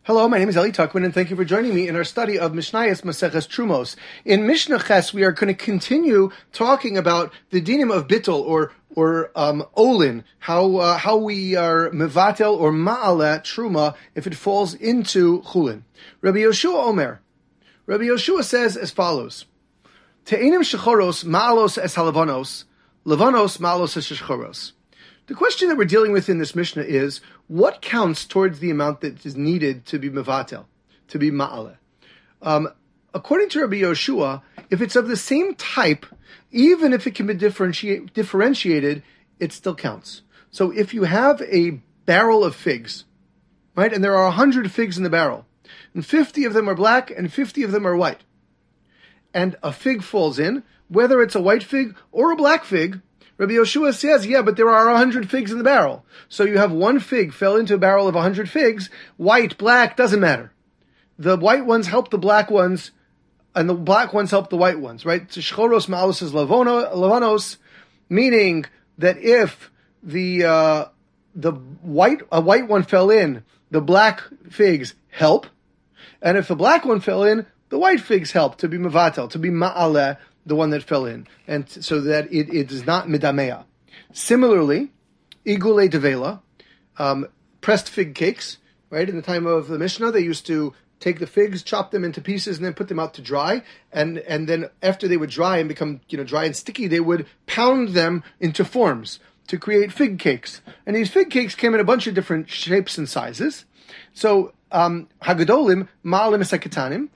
Hello, my name is Eli Tuckman, and thank you for joining me in our study of Mishnayos Maseches Trumos. In Mishnah Ches, we are going to continue talking about the dinim of bittul or olin, how we are mevatel or ma'ale truma if it falls into chulin. Rabbi Yoshua Omer. Rabbi Yoshua says as follows: Te'enim shechoros ma'alos es halavanos, lavanos ma'alos es shechoros. The question that we're dealing with in this Mishnah is, what counts towards the amount that is needed to be mevatel, to be ma'ale? According to Rabbi Yoshua, if it's of the same type, even if it can be differentiated, it still counts. So if you have a barrel of figs, right, and there are 100 figs in the barrel, and 50 of them are black and 50 of them are white, and a fig falls in, whether it's a white fig or a black fig, Rabbi Yoshua says, yeah, but there are 100 figs in the barrel. So you have one fig fell into a barrel of 100 figs, white, black, doesn't matter. The white ones help the black ones, and the black ones help the white ones, right? Shchoros ma'alos is lavanos, meaning that if a white one fell in, the black figs help, and if the black one fell in, the white figs help to be mevatel, to be ma'aleh, the one that fell in, and so that it is not midamea. Similarly, igule devela, pressed fig cakes, right? In the time of the Mishnah, they used to take the figs, chop them into pieces, and then put them out to dry, and then after they would dry and become dry and sticky, they would pound them into forms to create fig cakes. And these fig cakes came in a bunch of different shapes and sizes. So hagadolim ma'alim esaketanim.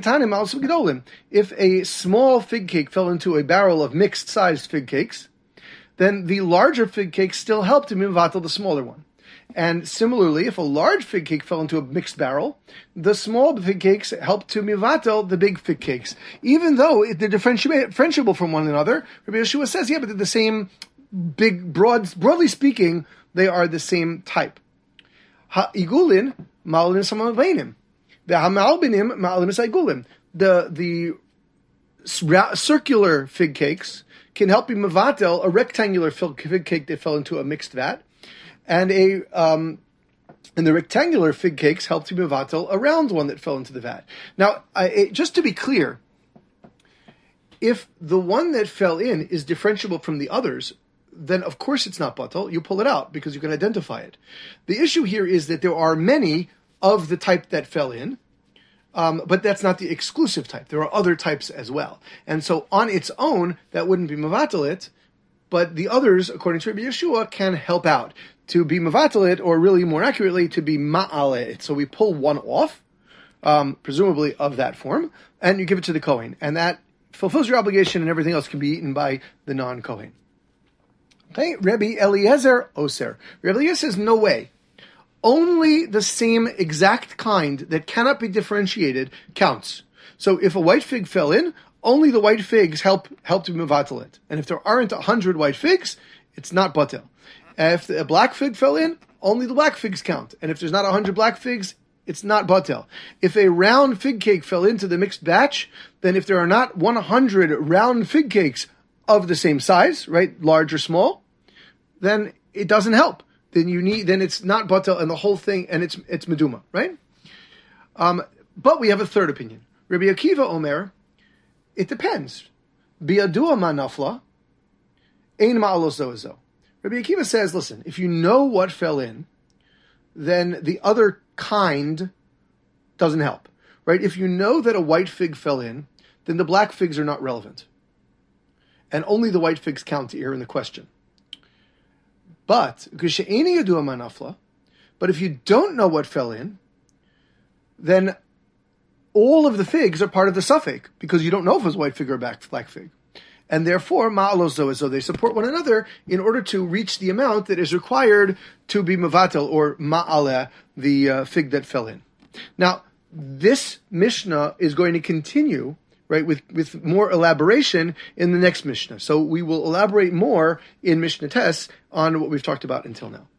If a small fig cake fell into a barrel of mixed-sized fig cakes, then the larger fig cakes still help to mivatel the smaller one. And similarly, if a large fig cake fell into a mixed barrel, the small fig cakes help to mivatel the big fig cakes. Even though they're differentiable from one another, Rabbi Yeshua says, yeah, but they're the same broadly speaking, they are the same type. Ha'igulin ma'alin samavainim. The circular fig cakes can help you mevatel a rectangular fig cake that fell into a mixed vat, and the rectangular fig cakes help you mevatel a round one that fell into the vat. Now, just to be clear, if the one that fell in is differentiable from the others, then of course it's not batel. You pull it out because you can identify it. The issue here is that there are many of the type that fell in, but that's not the exclusive type. There are other types as well. And so on its own, that wouldn't be mevatel it, but the others, according to Rabbi Yeshua, can help out to be mevatel it, or really more accurately, to be ma'ale it. So we pull one off, presumably of that form, and you give it to the Kohen. And that fulfills your obligation, and everything else can be eaten by the non-Kohen. Okay, Rabbi Eliezer Oser. Rabbi Eliezer says, no way. Only the same exact kind that cannot be differentiated counts. So if a white fig fell in, only the white figs help to mevatel it. And if there aren't 100 white figs, it's not batel. If a black fig fell in, only the black figs count. And if there's not 100 black figs, it's not batel. If a round fig cake fell into the mixed batch, then if there are not 100 round fig cakes of the same size, right, large or small, then it doesn't help. Then it's not batel, and the whole thing, and it's meduma, right? But we have a third opinion. Rabbi Akiva Omer, it depends. Biadua ma nafla, ein ma'alos zozo. Rabbi Akiva says, listen, if you know what fell in, then the other kind doesn't help, right? If you know that a white fig fell in, then the black figs are not relevant. And only the white figs count here in the question. But if you don't know what fell in, then all of the figs are part of the suffix, because you don't know if it was white fig or black fig. And therefore, ma'alozo, so they support one another in order to reach the amount that is required to be mevatel, or ma'aleh, the fig that fell in. Now, this Mishnah is going to continue, right, with more elaboration in the next Mishnah. So we will elaborate more in Mishnah Tes on what we've talked about until now.